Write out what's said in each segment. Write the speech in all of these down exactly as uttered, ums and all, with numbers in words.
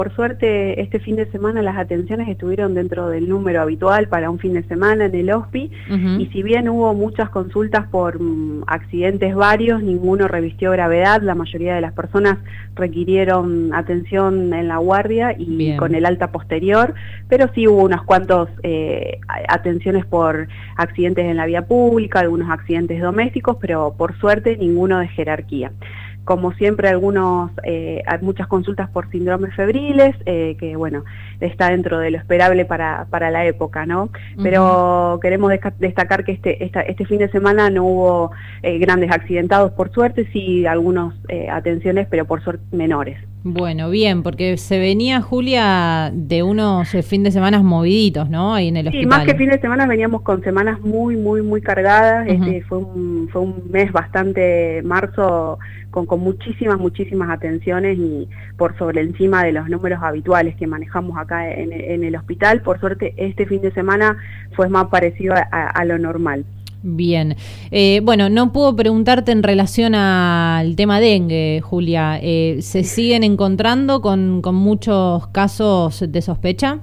Por suerte, este fin de semana las atenciones estuvieron dentro del número habitual para un fin de semana en el hospi, uh-huh. y si bien hubo muchas consultas por um, accidentes varios, ninguno revistió gravedad, la mayoría de las personas requirieron atención en la guardia y Bien. con el alta posterior, pero sí hubo unos cuantos eh, atenciones por accidentes en la vía pública, algunos accidentes domésticos, pero por suerte ninguno de jerarquía. Como siempre, algunos, eh, hay muchas consultas por síndromes febriles, eh, que bueno, está dentro de lo esperable para, para la época, ¿no? Uh-huh. Pero queremos destacar que este, esta, este fin de semana no hubo eh, grandes accidentados, por suerte, sí algunas eh, atenciones, pero por suerte menores. Bueno, bien, porque se venía, Julia, de unos eh, fin de semana moviditos, ¿no? Ahí en el hospital. Sí, más que fin de semana veníamos con semanas muy, muy, muy cargadas. Uh-huh. Este fue un, fue un mes bastante, marzo, con, con muchísimas, muchísimas atenciones y por sobre encima de los números habituales que manejamos acá en, en el hospital. Por suerte, este fin de semana fue más parecido a, a, a lo normal. Bien. Eh, bueno, no puedo preguntarte en relación al tema dengue, Julia. Eh, ¿Se siguen encontrando con, con muchos casos de sospecha?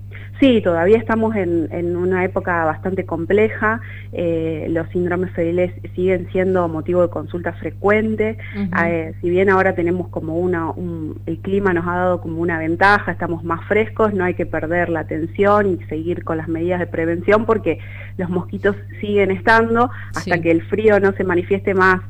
Sí, todavía estamos en, en una época bastante compleja. Eh, los síndromes febriles siguen siendo motivo de consulta frecuente. Uh-huh. Eh, si bien ahora tenemos como una, un, el clima nos ha dado como una ventaja, estamos más frescos, no hay que perder la atención y seguir con las medidas de prevención porque los mosquitos siguen estando hasta sí. que el frío no se manifieste más.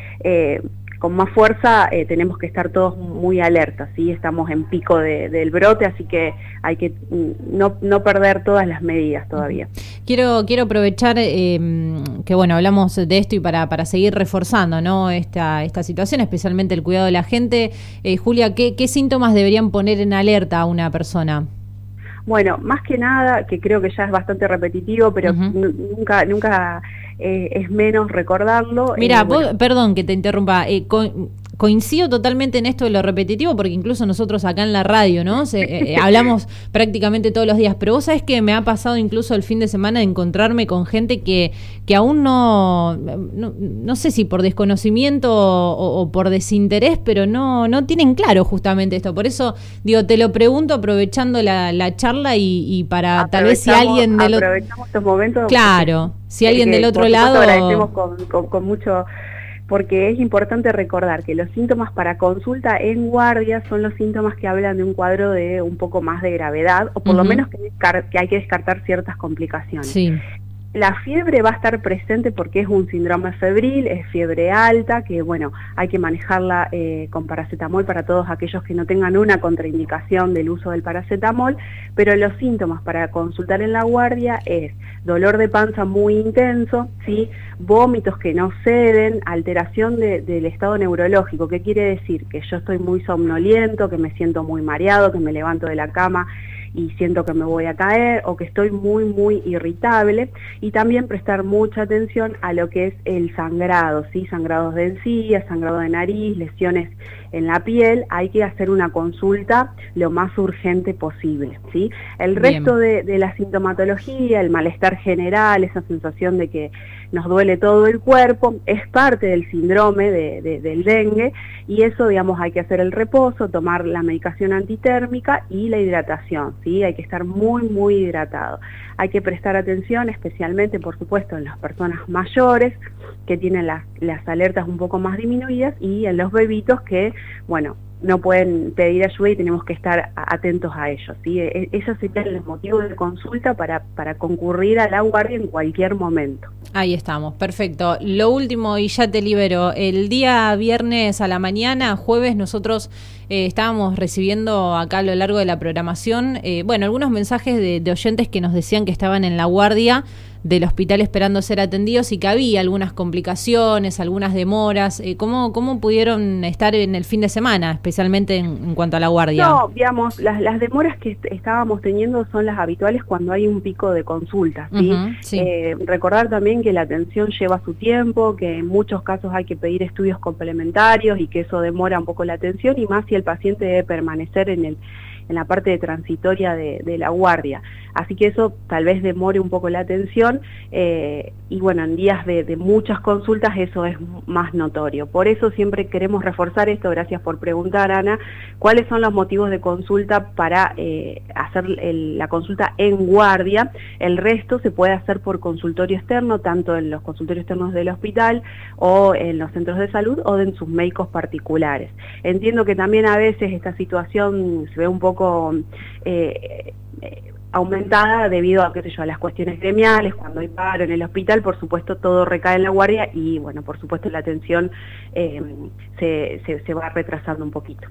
Eh, con más fuerza, eh, tenemos que estar todos muy alertas, ¿sí? Estamos en pico de, del brote, así que hay que no, no perder todas las medidas todavía. Quiero quiero aprovechar eh, que, bueno, hablamos de esto y para, para seguir reforzando, ¿no? esta, esta situación, especialmente el cuidado de la gente. Eh, Julia, ¿qué, ¿qué síntomas deberían poner en alerta a una persona? Bueno, más que nada, que creo que ya es bastante repetitivo, pero uh-huh. nunca nunca eh, es menos recordarlo. Mira, eh, vos, bueno. perdón que te interrumpa, eh, con, coincido totalmente en esto de lo repetitivo, porque incluso nosotros acá en la radio, ¿no? Se, eh, hablamos prácticamente todos los días, pero vos sabés que me ha pasado incluso el fin de semana de encontrarme con gente que, que aún no, no, no sé si por desconocimiento o, o por desinterés, pero no, no tienen claro justamente esto. Por eso, digo, te lo pregunto aprovechando la, la charla y, y para tal vez si alguien del otro... Aprovechamos estos momentos. Claro, si alguien que, del otro por lado... agradecemos con, con, con mucho... porque es importante recordar que los síntomas para consulta en guardia son los síntomas que hablan de un cuadro de un poco más de gravedad, o por uh-huh. lo menos que, que hay que descartar ciertas complicaciones. Sí. La fiebre va a estar presente porque es un síndrome febril, es fiebre alta, que bueno, hay que manejarla eh, con paracetamol para todos aquellos que no tengan una contraindicación del uso del paracetamol, pero los síntomas para consultar en la guardia es dolor de panza muy intenso, ¿sí? Vómitos que no ceden, alteración de, del estado neurológico. ¿Qué quiere decir? Que yo estoy muy somnoliento, que me siento muy mareado, que me levanto de la cama y siento que me voy a caer, o que estoy muy, muy irritable, y también prestar mucha atención a lo que es el sangrado, ¿sí? Sangrados de encías, sangrado de nariz, lesiones en la piel. Hay que hacer una consulta lo más urgente posible, ¿sí? El resto de, de la sintomatología, el malestar general, esa sensación de que nos duele todo el cuerpo, es parte del síndrome de, de, del dengue, y eso, digamos, hay que hacer el reposo, tomar la medicación antitérmica y la hidratación, ¿sí? Hay que estar muy, muy hidratado. Hay que prestar atención, especialmente, por supuesto, en las personas mayores, que tienen las, las alertas un poco más disminuidas, y en los bebitos que, bueno, no pueden pedir ayuda y tenemos que estar atentos a ellos, ¿sí? Esos serían los motivos de consulta para, para concurrir a la guardia en cualquier momento. Ahí estamos, perfecto. Lo último, y ya te libero, el día viernes a la mañana, jueves, nosotros eh, estábamos recibiendo acá a lo largo de la programación, eh, bueno, algunos mensajes de, de oyentes que nos decían que estaban en la guardia del hospital esperando ser atendidos y que había algunas complicaciones, algunas demoras. Eh, ¿cómo, ¿Cómo pudieron estar en el fin de semana, especialmente en, en cuanto a la guardia? No, digamos, las, las demoras que est estábamos teniendo son las habituales cuando hay un pico de consultas, ¿sí? Uh-huh, sí. Eh, recordar también que la atención lleva su tiempo, que en muchos casos hay que pedir estudios complementarios y que eso demora un poco la atención, y más si el paciente debe permanecer en el en la parte de transitoria de, de la guardia. Así que eso tal vez demore un poco la atención eh, y bueno, en días de, de muchas consultas eso es más notorio. Por eso siempre queremos reforzar esto, gracias por preguntar, Ana, cuáles son los motivos de consulta para eh, hacer el, la consulta en guardia. El resto se puede hacer por consultorio externo, tanto en los consultorios externos del hospital o en los centros de salud o en sus médicos particulares. Entiendo que también a veces esta situación se ve un poco eh, eh, aumentada debido a, qué sé yo, a las cuestiones gremiales, cuando hay paro en el hospital, por supuesto todo recae en la guardia y bueno, por supuesto la atención eh, se, se, se va retrasando un poquito.